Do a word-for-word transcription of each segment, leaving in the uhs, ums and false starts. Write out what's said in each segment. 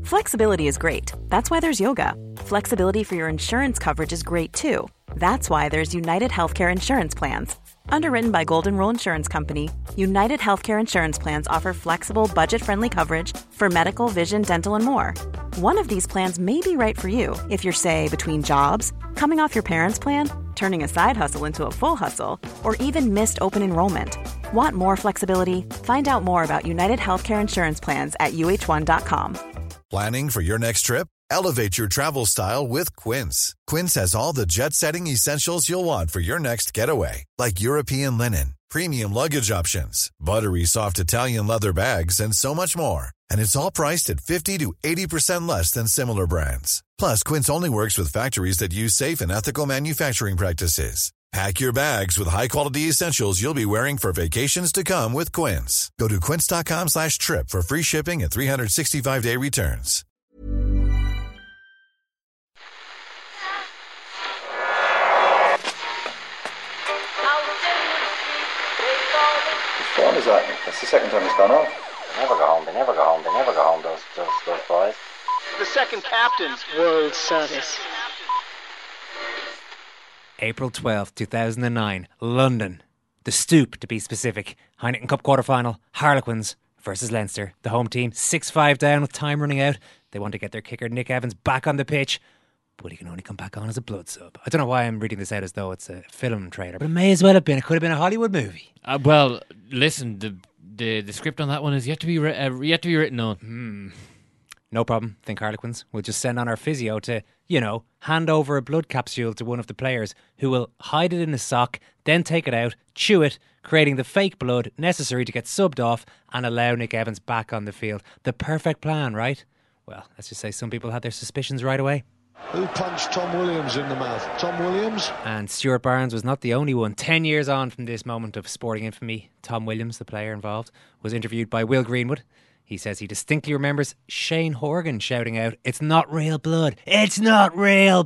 Flexibility is great. That's why there's yoga. Flexibility for your insurance coverage is great too. That's why there's United Healthcare Insurance Plans. Underwritten by Golden Rule Insurance Company, United Healthcare Insurance Plans offer flexible, budget-friendly coverage for medical, vision, dental, and more. One of these plans may be right for you if you're, say, between jobs, coming off your parents' plan, turning a side hustle into a full hustle, or even missed open enrollment. Want more flexibility? Find out more about United Healthcare Insurance Plans at U H one dot com. Planning for your next trip? Elevate your travel style with Quince. Quince has all the jet-setting essentials you'll want for your next getaway, like European linen, premium luggage options, buttery soft Italian leather bags, and so much more. And it's all priced at fifty to eighty percent less than similar brands. Plus, Quince only works with factories that use safe and ethical manufacturing practices. Pack your bags with high-quality essentials you'll be wearing for vacations to come with Quince. Go to quince.com slash trip for free shipping and three sixty-five day returns. What time is that? That's the second time it's gone off. They never go home, they never go home, they never go home, those, those, those boys. The second captain's World Service. April twelfth, two thousand nine, London. The Stoop, to be specific. Heineken Cup quarter-final, Harlequins versus Leinster. The home team, six five down with time running out. They want to get their kicker Nick Evans back on the pitch, but he can only come back on as a blood sub. I don't know why I'm reading this out as though it's a film trailer, but it may as well have been. It could have been a Hollywood movie. Uh, well, listen, the, the the script on that one is yet to be ri- uh, yet to be written on. Hmm. No problem, think Harlequins. We'll just send on our physio to, you know, hand over a blood capsule to one of the players who will hide it in a sock, then take it out, chew it, creating the fake blood necessary to get subbed off and allow Nick Evans back on the field. The perfect plan, right? Well, let's just say some people had their suspicions right away. Who punched Tom Williams in the mouth? Tom Williams? And Stuart Barnes was not the only one. Ten years on from this moment of sporting infamy, Tom Williams, the player involved, was interviewed by Will Greenwood. He says he distinctly remembers Shane Horgan shouting out, "It's not real blood. It's not real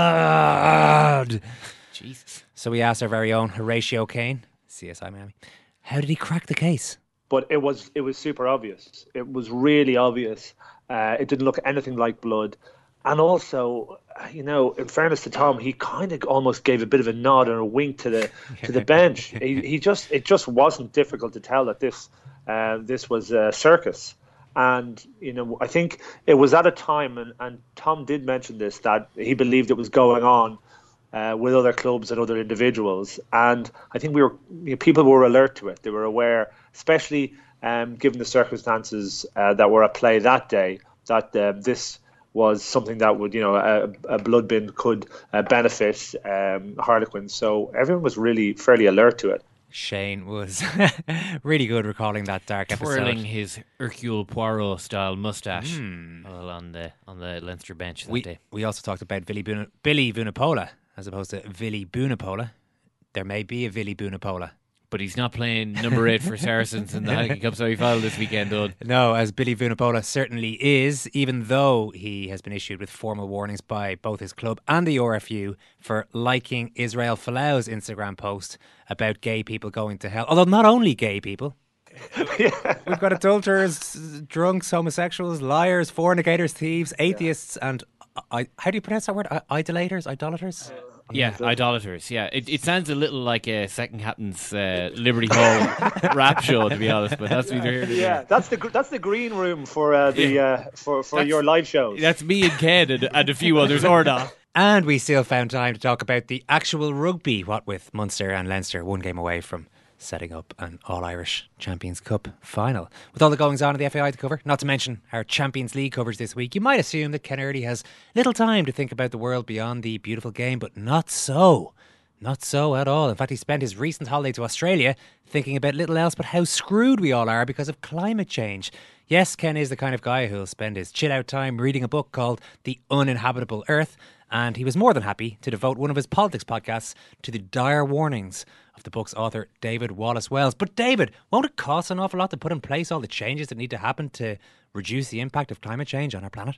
blood." Jesus. So we asked our very own Horatio Kane, C S I Miami, how did he crack the case? But it was it was super obvious. It was really obvious. Uh, it didn't look anything like blood. And also, you know, in fairness to Tom, he kind of almost gave a bit of a nod and a wink to the to the bench. He, he just it just wasn't difficult to tell that this uh, this was a circus. And you know, I think it was at a time, and, and Tom did mention this, that he believed it was going on uh, with other clubs and other individuals. And I think we were you know, people were alert to it. They were aware, especially um, given the circumstances uh, that were at play that day, that uh, this was something that would, you know, a, a blood bin could uh, benefit um, Harlequins. So everyone was really fairly alert to it. Shane was really good recalling that dark episode. Twirling his Hercule Poirot style moustache mm. well, on the on the Leinster bench that we, day. We also talked about Billy, Buna, Billy Vunipola as opposed to Vili Bunapola. There may be a Vili Bunapola. But he's not playing number eight for Saracens in the Heineken Cup semi-final this weekend, Doug. No, as Billy Vunipola certainly is, even though he has been issued with formal warnings by both his club and the R F U for liking Israel Folau's Instagram post about gay people going to hell. Although not only gay people. yeah. We've got adulterers, drunks, homosexuals, liars, fornicators, thieves, atheists, yeah. and I, how do you pronounce that word? I, idolaters? Idolaters? Uh, Yeah, idolaters. Yeah, it, it sounds a little like a Second Captain's uh, Liberty Hall rap show, to be honest. But that's what you're here. Yeah, that's the that's the green room for uh, the yeah. uh, for for that's, your live shows. That's me and Ken and, and a few others, or not. And we still found time to talk about the actual rugby. What with Munster and Leinster, one game away from setting up an All-Irish Champions Cup final. With all the goings on in the F A I to cover, not to mention our Champions League coverage this week, you might assume that Ken Early has little time to think about the world beyond the beautiful game, but not so. Not so at all. In fact, he spent his recent holiday to Australia thinking about little else but how screwed we all are because of climate change. Yes, Ken is the kind of guy who'll spend his chill-out time reading a book called The Uninhabitable Earth, and he was more than happy to devote one of his politics podcasts to the dire warnings of the book's author, David Wallace-Wells. But David, won't it cost an awful lot to put in place all the changes that need to happen to reduce the impact of climate change on our planet?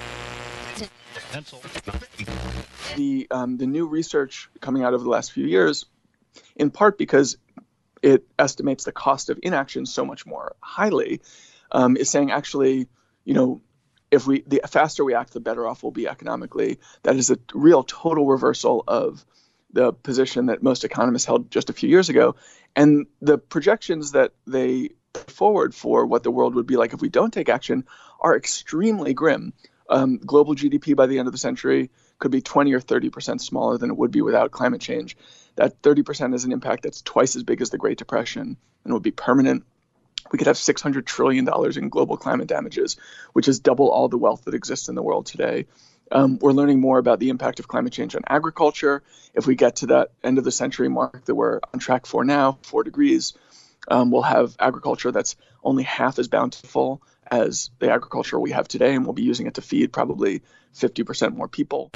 The um, the new research coming out over the last few years, in part because it estimates the cost of inaction so much more highly, um, is saying actually, you know, if we the faster we act, the better off we'll be economically. That is a real total reversal of the position that most economists held just a few years ago. And the projections that they put forward for what the world would be like if we don't take action are extremely grim. Um, global G D P by the end of the century could be twenty or thirty percent smaller than it would be without climate change. That thirty percent is an impact that's twice as big as the Great Depression and would be permanent. We could have six hundred trillion dollars in global climate damages, which is double all the wealth that exists in the world today. Um, we're learning more about the impact of climate change on agriculture. If we get to that end of the century mark that we're on track for now, four degrees, um, we'll have agriculture that's only half as bountiful as the agriculture we have today, and we'll be using it to feed probably fifty percent more people.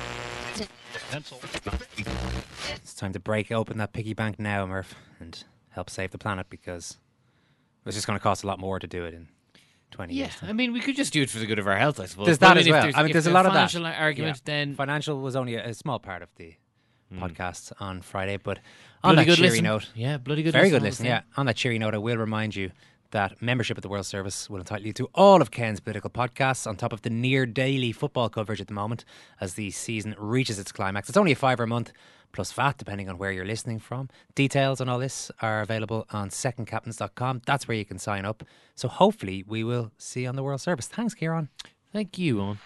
It's time to break open that piggy bank now, Murph, and help save the planet, because it's just going to cost a lot more to do it in twenty yeah, years. I mean, we could just do it for the good of our health, I suppose. There's But that I as mean, well. If there's, I mean, if there's a there's lot of that. financial argument, Yeah. then Financial was only a, a small part of the mm. podcast on Friday, but bloody on that good cheery listen. note, Yeah, bloody good very listen, good I listen. would Yeah, say. on that cheery note, I will remind you that membership at the World Service will entitle you to all of Ken's political podcasts, on top of the near daily football coverage at the moment as the season reaches its climax. It's only a fiver a month plus V A T, depending on where you're listening from. Details on all this are available on second captains dot com. That's where you can sign up. So hopefully we will see you on the World Service. Thanks, Kieran. Thank you, Owen.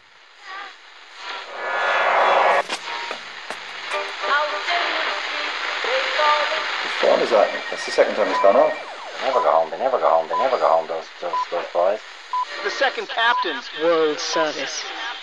Whose phone is that? That's the second time it's gone off. They never go home, they never go home, they never go home, those, those, those boys. The second captain's World Service.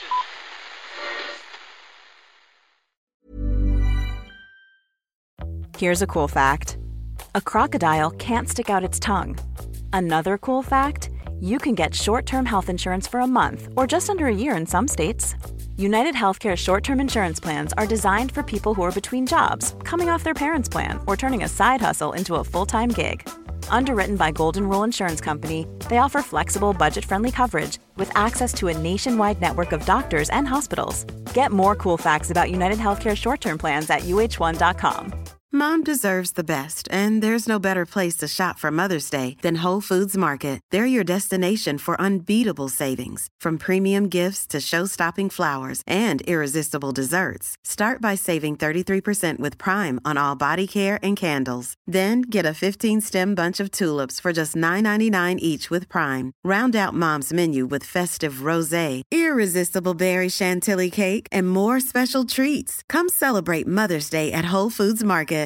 Here's a cool fact. A crocodile can't stick out its tongue. Another cool fact, you can get short-term health insurance for a month or just under a year in some states. United Healthcare short-term insurance plans are designed for people who are between jobs, coming off their parents' plan, or turning a side hustle into a full-time gig. Underwritten by Golden Rule Insurance Company, they offer flexible, budget-friendly coverage with access to a nationwide network of doctors and hospitals. Get more cool facts about United Healthcare short-term plans at U H one dot com. Mom deserves the best, and there's no better place to shop for Mother's Day than Whole Foods Market. They're your destination for unbeatable savings, from premium gifts to show-stopping flowers and irresistible desserts. Start by saving thirty-three percent with Prime on all body care and candles. Then get a fifteen-stem bunch of tulips for just nine ninety-nine each with Prime. Round out Mom's menu with festive rosé, irresistible berry chantilly cake, and more special treats. Come celebrate Mother's Day at Whole Foods Market.